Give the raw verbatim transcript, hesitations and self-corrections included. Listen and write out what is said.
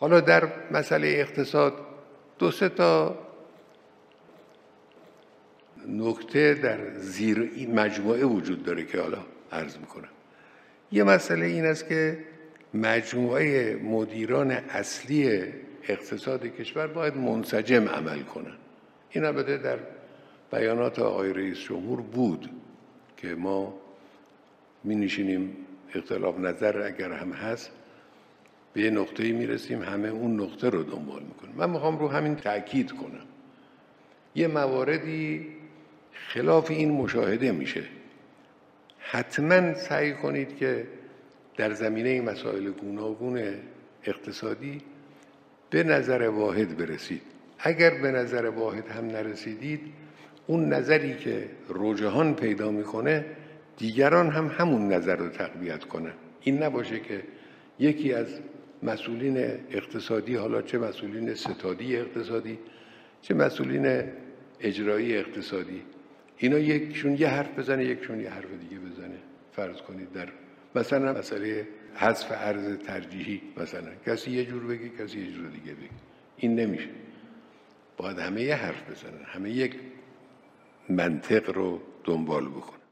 حالا در مسئله اقتصاد دو سه تا نکته در زیر این مجموعه وجود داره که حالا عرض میکنم. یه مسئله این است که مجموعه مدیران اصلی اقتصاد کشور باید منسجم عمل کنن. این البته در بیانات آقای رئیس جمهور بود که ما می نشینیم اختلاف نظر اگر هم هست به یه نقطه‌ای میرسیم همه اون نقطه رو دنبال میکنیم. من میخوام رو همین تأکید کنم. یه مواردی خلاف این مشاهده میشه. حتما سعی کنید که در زمینه مسائل گوناگون اقتصادی به نظر واحد برسید. اگر به نظر واحد هم نرسیدید، اون نظری که رجحان پیدا میکنه دیگران هم همون نظر رو تقویت کنن. این نباشه که یکی از مسئولین اقتصادی، حالا چه مسئولین ستادی اقتصادی چه مسئولین اجرایی اقتصادی، اینا یکشون یه حرف بزنه یکشون یه حرف دیگه بزنه. فرض کنید در مثلا مسئله حذف ارز ترجیحی، مثلا کسی یه جور بگه کسی یه جور دیگه بگه، این نمیشه. باید همه یه حرف بزنن، همه یک منطق رو دنبال بکنن.